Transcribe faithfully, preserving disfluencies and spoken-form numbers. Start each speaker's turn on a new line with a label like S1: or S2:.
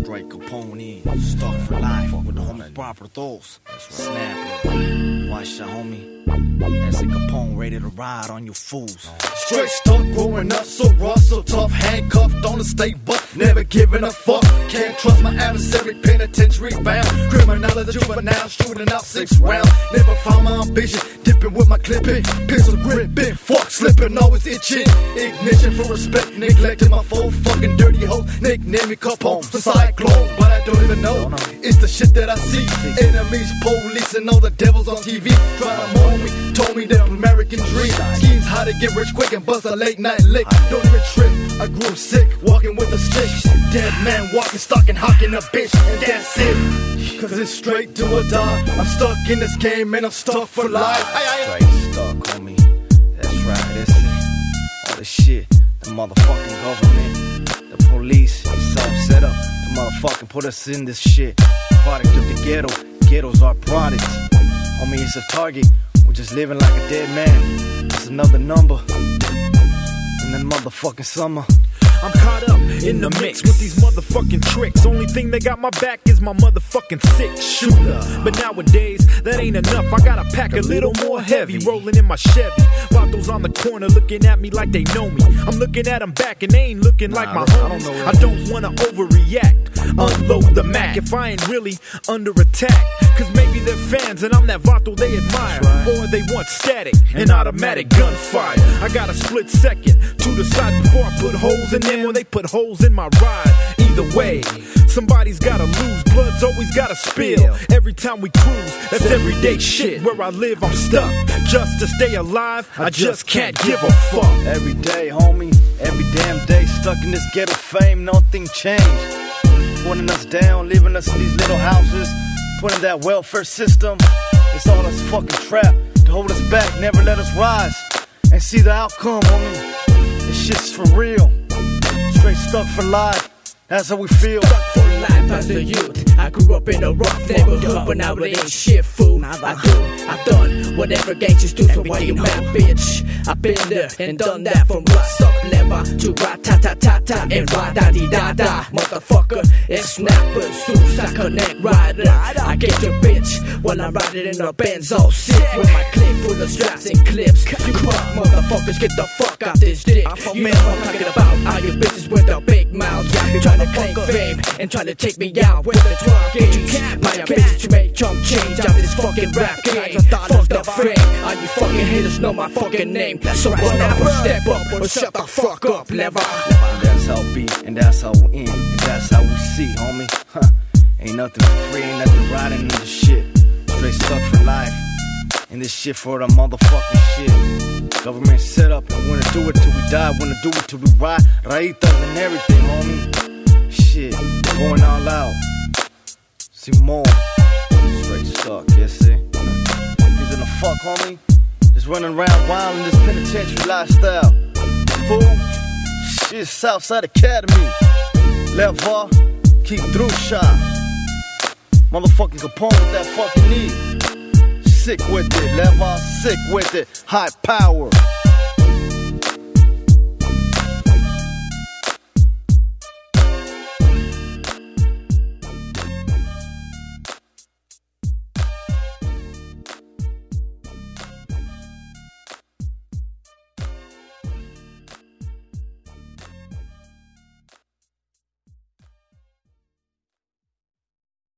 S1: Straight Capone, stuck for life with the homie Proper Dos. Snap it, watch ya homie. That's a Capone ready to ride on you fools.
S2: Straight stuck, growing up so rough, so tough, handcuffed on the state butt, never giving a fuck. Can't trust my adversary, penitentiary bound. Criminality, juvenile, shooting out six rounds. Never found my ambition, dipping with my clipping. Pistol gripping, fork slipping, always itching. Ignition for respect, neglecting my full fucking dirty hoe. Nickname me Capone, the cyclone, but I don't even know. It's the shit that I see. Enemies, police, and all the devils on T V try to mold me, told me the American dream. Schemes how to get rich quick and bust a late night lick. Don't even trip, I grew sick, walking with a stick. Dead man walking, stalking, hawking a bitch, and that's it. Cause it's straight to a die. I'm stuck in this game and I'm stuck for life.
S1: Straight stuck, homie. That's right, that's it. All the shit, the motherfucking government, the police, it's all set up. The motherfucking put us in this shit. Product of the ghetto, ghettos are products. Homie, it's a target. We're just living like a dead man. It's another number in the motherfucking summer.
S3: I'm caught up in the mix with these motherfucking tricks. Only thing that got my back is my motherfucking six shooter. But nowadays, that ain't enough. I gotta pack a little more heavy. Rolling in my Chevy. Vatos on the corner looking at me like they know me. I'm looking at them back and they ain't looking like my homies. I don't wanna overreact. Unload the Mac if I ain't really under attack. Cause maybe they're fans and I'm that Vato they admire. Or they want static and automatic gunfire. I got a split second to decide before I put holes in them or they put holes in my ride. Either way, somebody's gotta lose. Blood's always gotta spill. Every time we cruise, that's everyday shit. Where I live, I'm stuck. Just to stay alive, I just can't give a fuck.
S1: Every day, homie, every damn day, stuck in this ghetto fame, nothing changed. Putting us down, leaving us in these little houses, putting that welfare system. It's all this fucking trap to hold us back, never let us rise and see the outcome, homie. This shit's for real. Straight stuck for life. That's how we feel.
S4: Stuck for life as a youth. I grew up in a rough neighborhood, but now it ain't shit, fool. I do, I done whatever gangsters do, so why you mad, bitch? I've been there and done that, from what's up lever to rat-ta-ta-ta-ta and ra-da-dee-da-da. Motherfucker, it's snappers, suits, I connect rider. I get your bitch while I'm riding in a Benz all sick with my clip full of straps and clips. You fuck motherfuckers, get the fuck out this dick. You know what I'm talking about, all you bitches with the big mouths. Trying to claim fame and trying to take me out with the twelve gauge. My ambition to make chump change out this fucking rap game. Fuck the fame, all you fucking haters know my fucking name. So run up or step up or shut the fuck up, never.
S1: That's how it be, and that's how we end, and that's how we see, homie. Huh. Ain't nothing for free, ain't nothing riding in this shit. Straight stuck for life, and this shit for the motherfucking shit. Government set up, and wanna do it till we die, wanna do it till we ride. Rayitas and everything, homie. Shit, going all out. Simone, straight stuck, yes, see? He's in the fuck, homie. Just running around wild in this penitentiary lifestyle. Fool, shit, Southside Academy. Levar, keep through shot. Motherfucking Capone with that fucking knee. Sick with it, Levar, sick with it. High power.